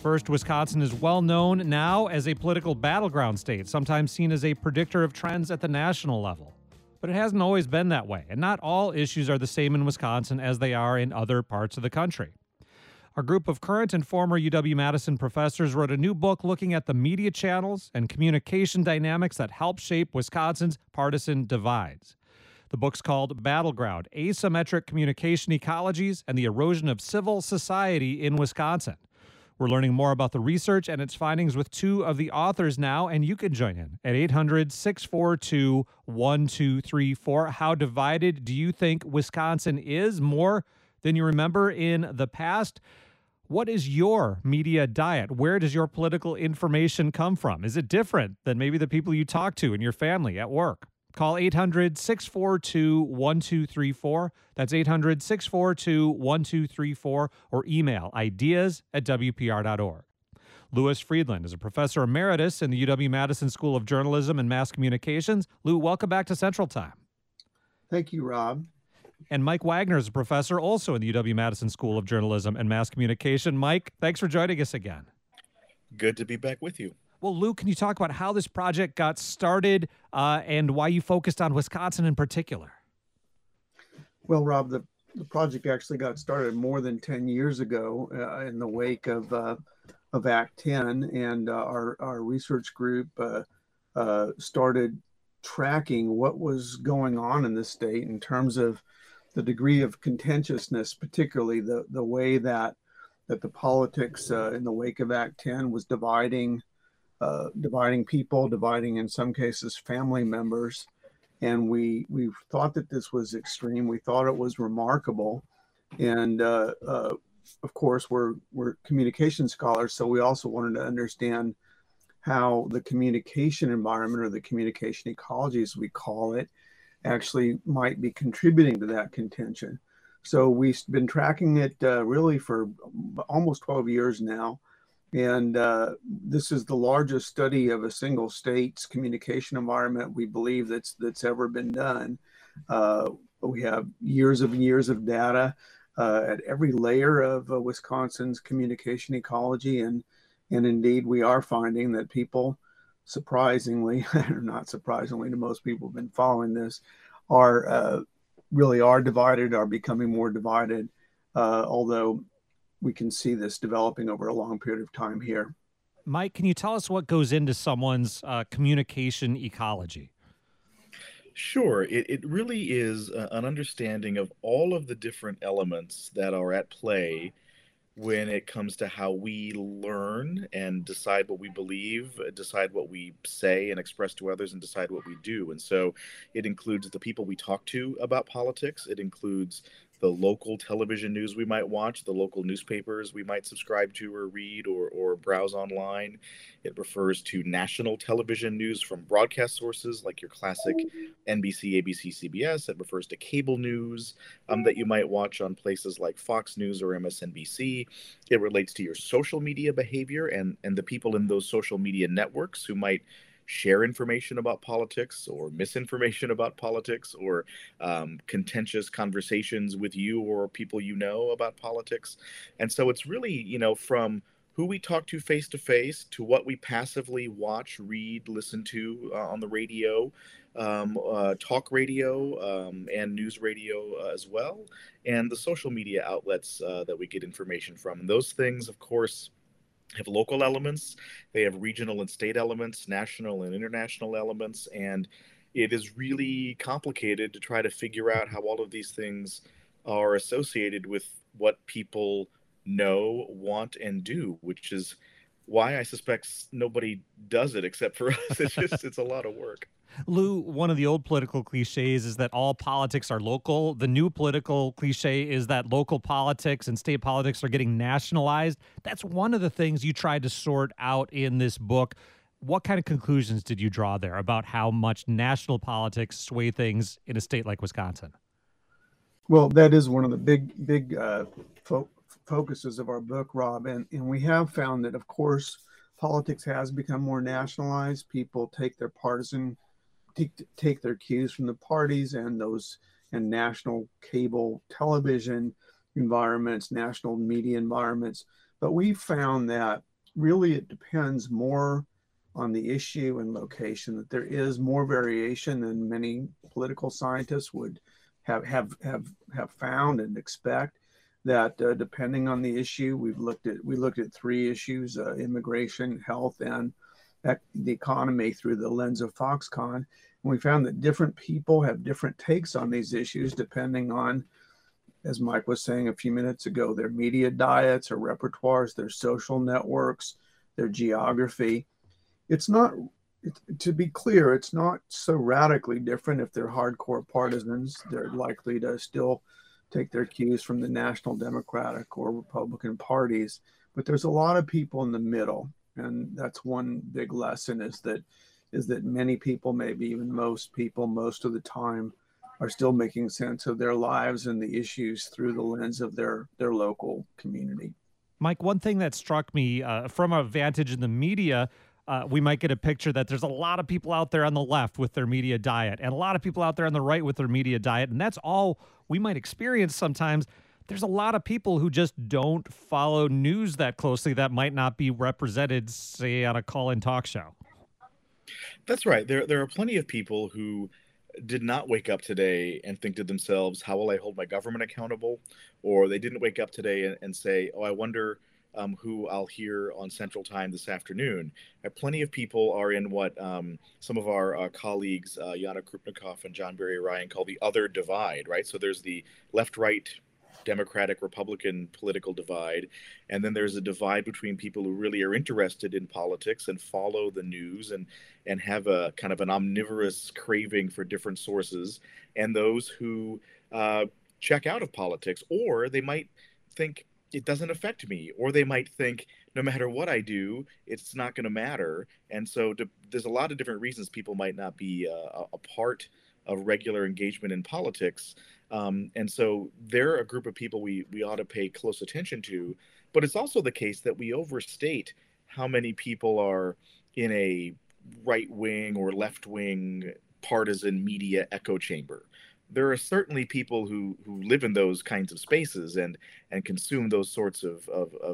First, Wisconsin is well known now as a political battleground state, sometimes seen as a predictor of trends at the national level. But it hasn't always been that way, and not all issues are the same in Wisconsin as they are in other parts of the country. Our group of current and former UW-Madison professors wrote a new book looking at the media channels and communication dynamics that help shape Wisconsin's partisan divides. The book's called Battleground: Asymmetric Communication Ecologies and the Erosion of Civil Society in Wisconsin. We're learning more about the research and its findings with two of the authors now, and you can join in at 800-642-1234. How divided do you think Wisconsin is? More than you remember in the past? What is your media diet? Where does your political information come from? Is it different than maybe the people you talk to in your family at work? Call 800-642-1234. That's 800-642-1234, or email ideas@wpr.org. Louis Friedland is a professor emeritus in the UW-Madison School of Journalism and Mass Communications. Lou, welcome back to Central Time. Thank you, Rob. And Mike Wagner is a professor also in the UW-Madison School of Journalism and Mass Communication. Mike, thanks for joining us again. Good to be back with you. Well, Lou, can you talk about how this project got started and why you focused on Wisconsin in particular? Well, Rob, the project actually got started more than 10 years ago in the wake of Act 10, and our research group started tracking what was going on in the state in terms of the degree of contentiousness, particularly the way that the politics in the wake of Act 10 was dividing people, dividing in some cases family members. And we thought that this was extreme. We thought it was remarkable. And of course, we're communication scholars, so we also wanted to understand how the communication environment, or the communication ecology, as we call it, actually might be contributing to that contention. So we've been tracking it really for almost 12 years now. And this is the largest study of a single state's communication environment, we believe, that's ever been done. We have years of data at every layer of Wisconsin's communication ecology. And indeed, we are finding that people, surprisingly, or not surprisingly to most people who've been following this, are divided, are becoming more divided, although we can see this developing over a long period of time here. Mike, can you tell us what goes into someone's communication ecology? Sure. It really is an understanding of all of the different elements that are at play when it comes to how we learn and decide what we believe, decide what we say and express to others, and decide what we do. And so it includes the people we talk to about politics. It includes the local television news we might watch, the local newspapers we might subscribe to or read or browse online. It refers to national television news from broadcast sources like your classic NBC, ABC, CBS. It refers to cable news that you might watch on places like Fox News or MSNBC. It relates to your social media behavior and the people in those social media networks who might share information about politics or misinformation about politics, or contentious conversations with you or people you know about politics. And so it's really, from who we talk to face to what we passively watch, read, listen to on the radio, talk radio, and news radio as well, and the social media outlets that we get information from. And those things, of course, have local elements, they have regional and state elements, national and international elements, and it is really complicated to try to figure out how all of these things are associated with what people know, want, and do, which is why I suspect nobody does it except for us. It's a lot of work. Lou, one of the old political cliches is that all politics are local. The new political cliche is that local politics and state politics are getting nationalized. That's one of the things you tried to sort out in this book. What kind of conclusions did you draw there about how much national politics sway things in a state like Wisconsin? Well, that is one of the big focuses of our book, Rob. And we have found that, of course, politics has become more nationalized. People take their cues from the parties and national cable television environments, national media environments. But we found that really it depends more on the issue and location, that there is more variation than many political scientists would have found and expect. That depending on the issue, we looked at three issues: immigration, health, and the economy through the lens of Foxconn. And we found that different people have different takes on these issues depending on, as Mike was saying a few minutes ago, their media diets or repertoires, their social networks, their geography. It's not, to be clear, it's not so radically different. If they're hardcore partisans, they're likely to still take their cues from the National Democratic or Republican parties. But there's a lot of people in the middle. And that's one big lesson, is that many people, maybe even most people, most of the time, are still making sense of their lives and the issues through the lens of their local community. Mike, one thing that struck me from a vantage in the media, we might get a picture that there's a lot of people out there on the left with their media diet and a lot of people out there on the right with their media diet. And that's all we might experience sometimes. There's a lot of people who just don't follow news that closely that might not be represented, say, on a call-in talk show. That's right. There are plenty of people who did not wake up today and think to themselves, how will I hold my government accountable? Or they didn't wake up today and say, oh, I wonder who I'll hear on Central Time this afternoon. Plenty of people are in what some of our colleagues, Yana Krupnikov and John Barry Ryan, call the other divide, right? So there's the left-right Democratic Republican political divide, and then there's a divide between people who really are interested in politics and follow the news and have a kind of an omnivorous craving for different sources, and those who check out of politics, or they might think it doesn't affect me, or they might think no matter what I do, it's not going to matter. And so there's a lot of different reasons people might not be a part of regular engagement in politics. And so they're a group of people we ought to pay close attention to. But it's also the case that we overstate how many people are in a right-wing or left-wing partisan media echo chamber. There are certainly people who live in those kinds of spaces and consume those sorts of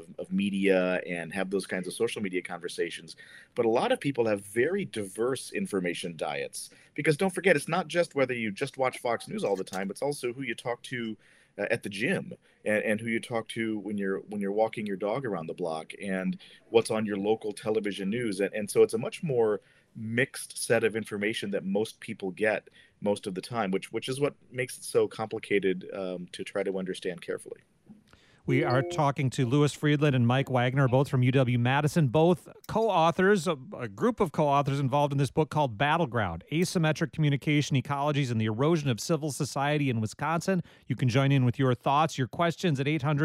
media and have those kinds of social media conversations. But a lot of people have very diverse information diets, because don't forget, it's not just whether you just watch Fox News all the time. It's also who you talk to at the gym and who you talk to when you're walking your dog around the block, and what's on your local television news. And so it's a much more mixed set of information that most people get most of the time, which is what makes it so complicated to try to understand carefully. We are talking to Louis Friedland and Mike Wagner, both from UW-Madison, both co-authors, a group of co-authors involved in this book called Battleground: Asymmetric Communication Ecologies and the Erosion of Civil Society in Wisconsin. You can join in with your thoughts, your questions at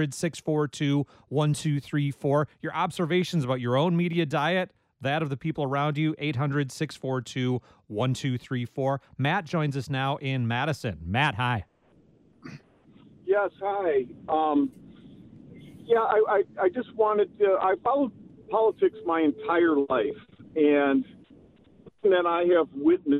800-642-1234, your observations about your own media diet, that of the people around you, 800-642-1234. Matt joins us now in Madison. Matt, hi. Yes, hi. I just wanted to, I followed politics my entire life, and that I have witnessed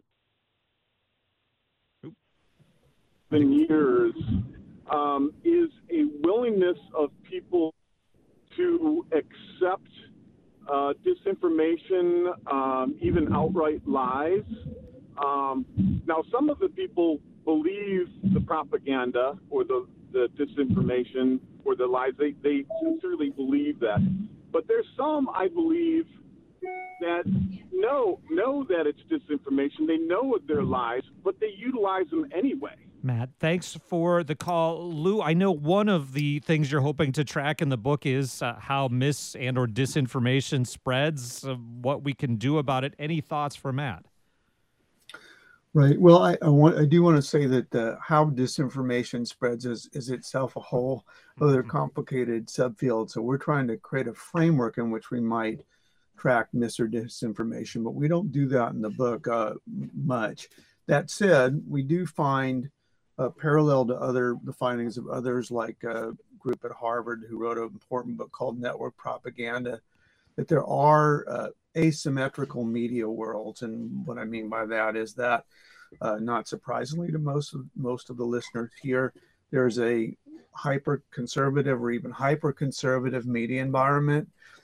in years is a willingness of people to accept disinformation, even outright lies. Now, some of the people believe the propaganda or the disinformation or the lies. They sincerely believe that. But there's some, I believe, that know that it's disinformation. They know they're lies, but they utilize them anyway. Matt, thanks for the call. Lou, I know one of the things you're hoping to track in the book is how mis- and or disinformation spreads, what we can do about it. Any thoughts for Matt? Right. Well, I do want to say that how disinformation spreads is itself a whole other complicated subfield. So we're trying to create a framework in which we might track mis or disinformation, but we don't do that in the book much. That said, we do find parallel to the findings of others, like a group at Harvard who wrote an important book called Network Propaganda, that there are asymmetrical media worlds. And what I mean by that is that, not surprisingly to most of the listeners here, there's a hyper-conservative or even hyper-conservative media environment.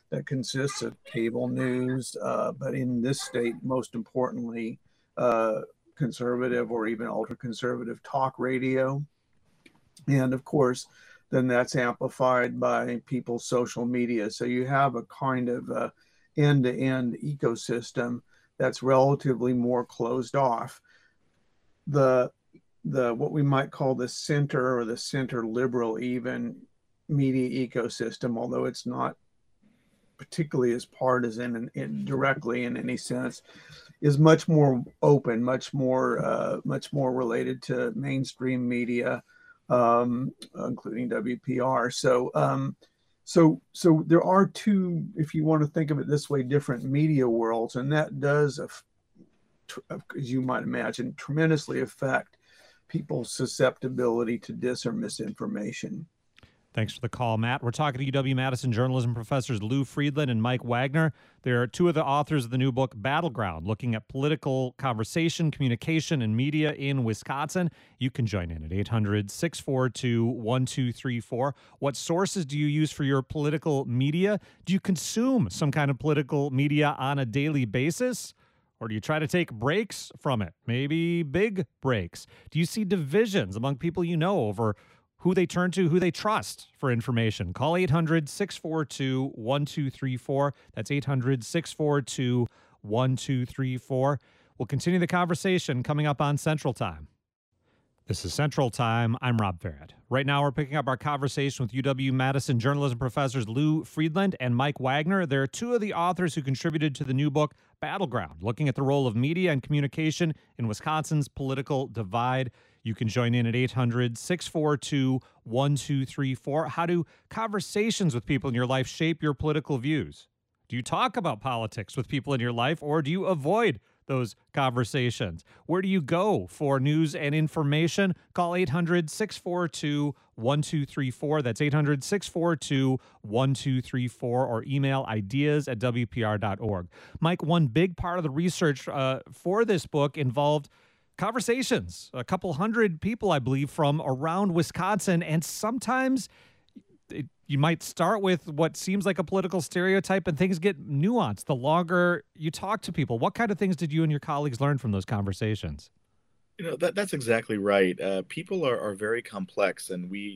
that consists of cable news, but in this state, most importantly, conservative or even ultra-conservative talk radio. And of course, then that's amplified by people's social media. So you have a kind of end-to-end ecosystem that's relatively more closed off. The what we might call the center or the center liberal even media ecosystem, although it's not particularly as partisan and directly in any sense, is much more open, much more related to mainstream media, including WPR. So there are two, if you want to think of it this way, different media worlds, and that does, as you might imagine, tremendously affect people's susceptibility to dis or misinformation. Thanks for the call, Matt. We're talking to UW-Madison journalism professors Lou Friedland and Mike Wagner. They're two of the authors of the new book, Battleground, looking at political conversation, communication, and media in Wisconsin. You can join in at 800-642-1234. What sources do you use for your political media? Do you consume some kind of political media on a daily basis? Or do you try to take breaks from it? Maybe big breaks. Do you see divisions among people you know over who they turn to, who they trust for information? Call 800-642-1234. That's 800-642-1234. We'll continue the conversation coming up on Central Time. This is Central Time. I'm Rob Farrett. Right now, we're picking up our conversation with UW-Madison journalism professors Lou Friedland and Mike Wagner. They're two of the authors who contributed to the new book, Battleground, looking at the role of media and communication in Wisconsin's political divide. You can join in at 800-642-1234. How do conversations with people in your life shape your political views? Do you talk about politics with people in your life, or do you avoid those conversations? Where do you go for news and information? Call 800-642-1234. That's 800-642-1234, or email ideas@wpr.org. Mike, one big part of the research for this book involved conversations. A couple hundred people, I believe, from around Wisconsin, and sometimes you might start with what seems like a political stereotype and things get nuanced the longer you talk to people. What kind of things did you and your colleagues learn from those conversations? That's exactly right. People are very complex, and we,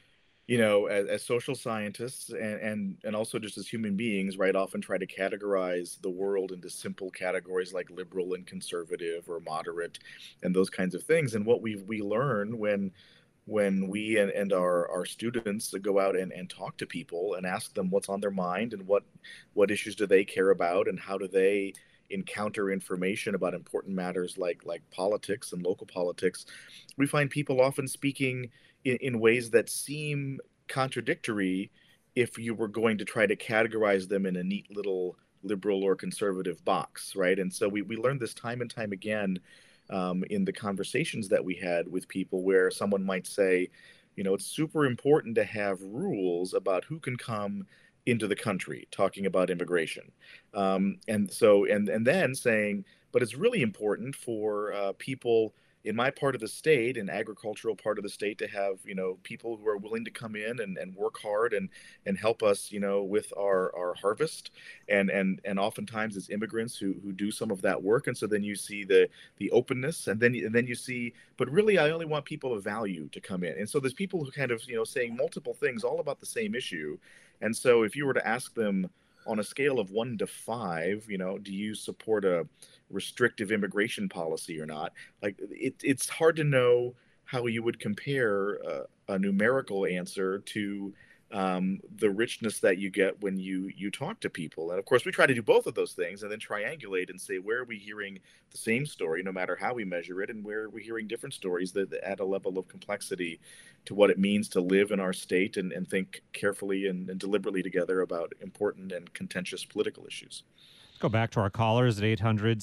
as social scientists and also just as human beings, right, often try to categorize the world into simple categories like liberal and conservative or moderate and those kinds of things. And what we learn when we and our students go out and talk to people and ask them what's on their mind and what issues do they care about and how do they encounter information about important matters like politics and local politics, we find people often speaking in ways that seem contradictory if you were going to try to categorize them in a neat little liberal or conservative box, right? And so we learned this time and time again in the conversations that we had with people, where someone might say, it's super important to have rules about who can come into the country, talking about immigration. And then saying, but it's really important for people in my part of the state, an agricultural part of the state, to have, people who are willing to come in and work hard and help us, with our harvest. And oftentimes it's immigrants who do some of that work. And so then you see the openness, and then you see, but really I only want people of value to come in. And so there's people who kind of, saying multiple things all about the same issue. And so if you were to ask them on a scale of 1 to 5, do you support a restrictive immigration policy or not? Like it's hard to know how you would compare a numerical answer to the richness that you get when you talk to people. And of course, we try to do both of those things and then triangulate and say, where are we hearing the same story, no matter how we measure it, and where are we hearing different stories that add a level of complexity to what it means to live in our state and think carefully and deliberately together about important and contentious political issues. Go back to our callers at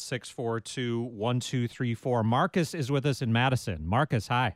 800-642-1234. Marcus is with us in Madison. Marcus, hi.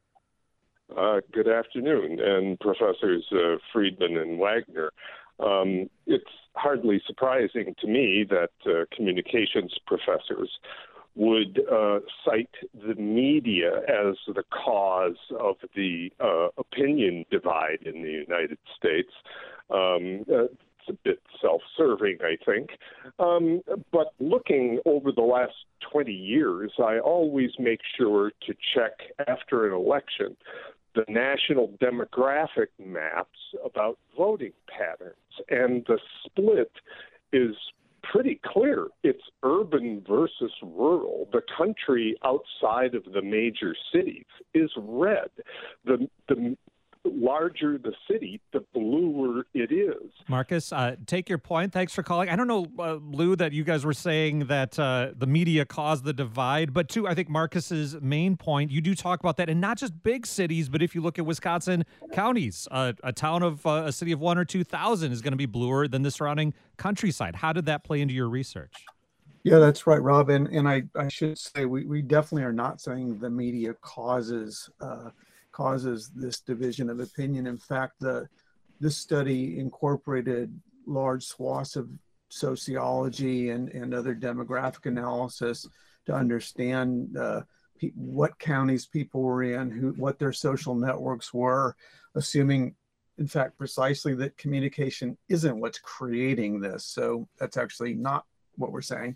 Good afternoon, and Professors Friedman and Wagner. It's hardly surprising to me that communications professors would cite the media as the cause of the opinion divide in the United States. a bit self-serving, I think. But looking over the last 20 years, I always make sure to check after an election the national demographic maps about voting patterns. And the split is pretty clear. It's urban versus rural. The country outside of the major cities is red. The larger the city, the bluer it is. Marcus, take your point. Thanks for calling. I don't know, Lou, that you guys were saying that the media caused the divide, but to, I think, Marcus's main point, you do talk about that, and not just big cities, but if you look at Wisconsin counties, a town of a city of 1,000 or 2,000 is going to be bluer than the surrounding countryside. How did that play into your research? Yeah, that's right, Rob. And I should say we definitely are not saying the media causes this division of opinion. In fact, this study incorporated large swaths of sociology and other demographic analysis to understand what counties people were in, what their social networks were, assuming, in fact, precisely that communication isn't what's creating this. So that's actually not what we're saying.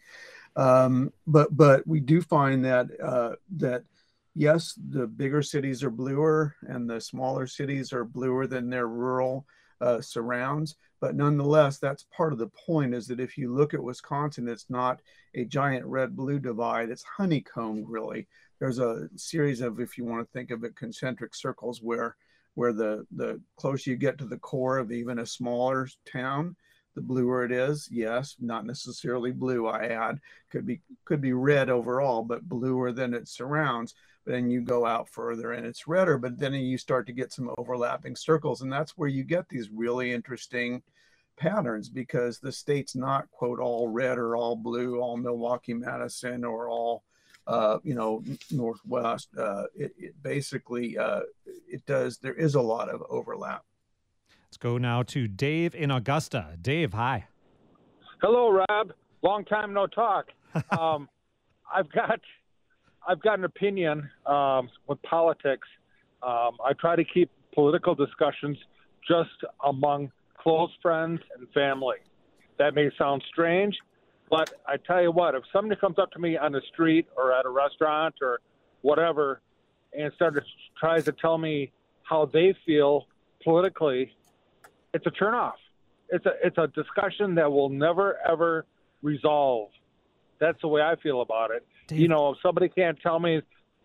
But we do find that yes, the bigger cities are bluer and the smaller cities are bluer than their rural surrounds. But nonetheless, that's part of the point, is that if you look at Wisconsin, it's not a giant red-blue divide. It's honeycombed, really. There's a series of, if you want to think of it, concentric circles where the closer you get to the core of even a smaller town, the bluer it is. Yes, not necessarily blue, I add. Could be red overall, but bluer than its surrounds. But then you go out further and it's redder, but then you start to get some overlapping circles. And that's where you get these really interesting patterns, because the state's not, quote, all red or all blue, all Milwaukee, Madison, or all, Northwest. It basically, there is a lot of overlap. Let's go now to Dave in Augusta. Dave, hi. Hello, Rob. Long time no talk. I've got an opinion with politics. I try to keep political discussions just among close friends and family. That may sound strange, but I tell you what, if somebody comes up to me on the street or at a restaurant or whatever and tries to tell me how they feel politically, it's a turnoff. It's a discussion that will never, ever resolve. That's the way I feel about it. Dave, if somebody can't tell me,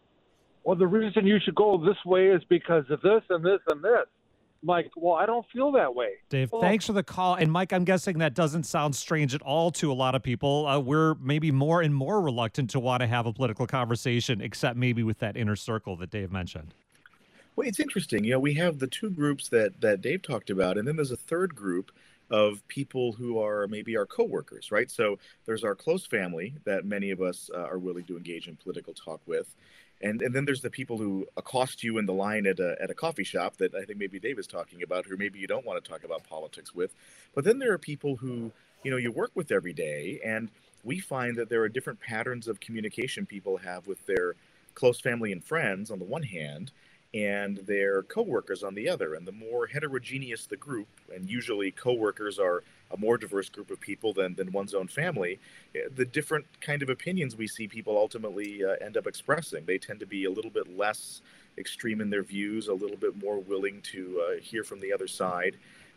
well, the reason you should go this way is because of this and this and this. I'm like, well, I don't feel that way. Dave, thanks for the call. And Mike, I'm guessing that doesn't sound strange at all to a lot of people. We're maybe more and more reluctant to want to have a political conversation, except maybe with that inner circle that Dave mentioned. Well, it's interesting. We have the two groups that Dave talked about, and then there's a third group of people who are maybe our coworkers, right? So there's our close family that many of us are willing to engage in political talk with. And then there's the people who accost you in the line at a coffee shop that I think maybe Dave is talking about, who maybe you don't want to talk about politics with. But then there are people who, you work with every day, and we find that there are different patterns of communication people have with their close family and friends on the one hand, and their coworkers on the other. And the more heterogeneous the group, and usually coworkers are a more diverse group of people than one's own family, the different kind of opinions we see people ultimately end up expressing. They tend to be a little bit less extreme in their views, a little bit more willing to hear from the other side.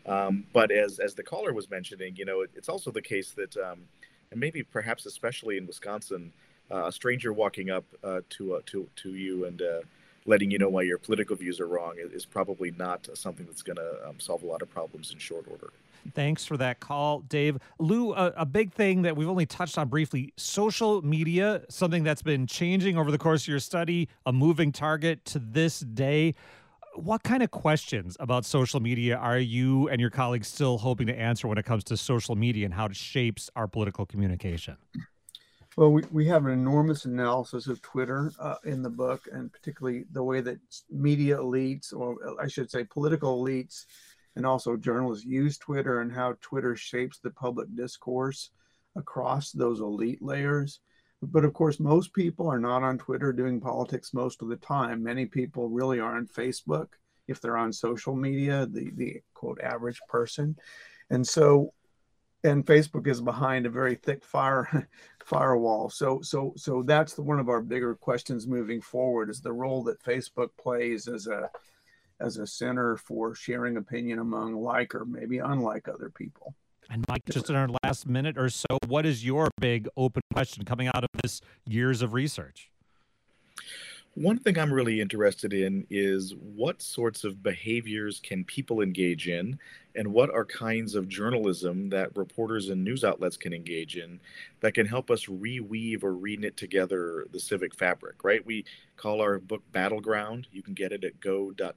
But as the caller was mentioning, it's also the case that, and maybe perhaps especially in Wisconsin, a stranger walking up to you and letting you know why your political views are wrong is probably not something that's going to solve a lot of problems in short order. Thanks for that call, Dave. Lou, a big thing that we've only touched on briefly, social media, something that's been changing over the course of your study, a moving target to this day. What kind of questions about social media are you and your colleagues still hoping to answer when it comes to social media and how it shapes our political communication? Well, we have an enormous analysis of Twitter in the book, and particularly the way that media elites, or I should say political elites, and also journalists use Twitter, and how Twitter shapes the public discourse across those elite layers. But of course, most people are not on Twitter doing politics most of the time. Many people really are on Facebook if they're on social media, the quote average person. And so, and Facebook is behind a very thick firewall. So that's one of our bigger questions moving forward, is the role that Facebook plays as a center for sharing opinion among like or maybe unlike other people. And Mike, just in our last minute or so, what is your big open question coming out of this years of research? One thing I'm really interested in is what sorts of behaviors can people engage in, and what are kinds of journalism that reporters and news outlets can engage in that can help us reweave or reknit together the civic fabric, right? We call our book Battleground. You can get it at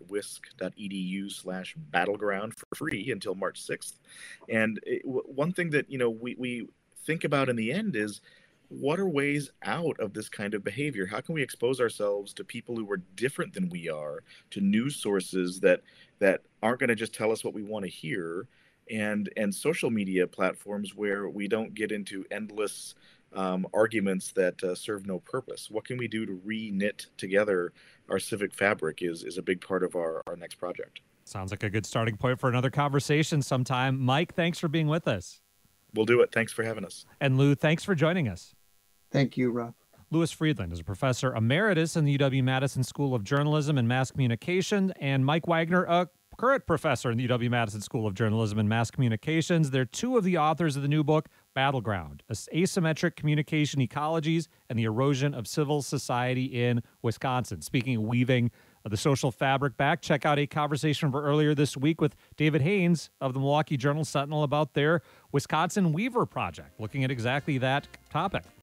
go.wisc.edu/battleground for free until March 6th. And one thing that, we think about in the end is, what are ways out of this kind of behavior? How can we expose ourselves to people who are different than we are, to news sources that aren't going to just tell us what we want to hear, and social media platforms where we don't get into endless arguments that serve no purpose? What can we do to reknit together our civic fabric is a big part of our next project. Sounds like a good starting point for another conversation sometime. Mike, thanks for being with us. We'll do it. Thanks for having us. And Lou, thanks for joining us. Thank you, Rob. Louis Friedland is a professor emeritus in the UW-Madison School of Journalism and Mass Communication, and Mike Wagner, a current professor in the UW-Madison School of Journalism and Mass Communications. They're two of the authors of the new book, Battleground: Asymmetric Communication Ecologies and the Erosion of Civil Society in Wisconsin. Speaking of weaving the social fabric back, check out a conversation from earlier this week with David Haynes of the Milwaukee Journal-Sentinel about their Wisconsin Weaver project, looking at exactly that topic.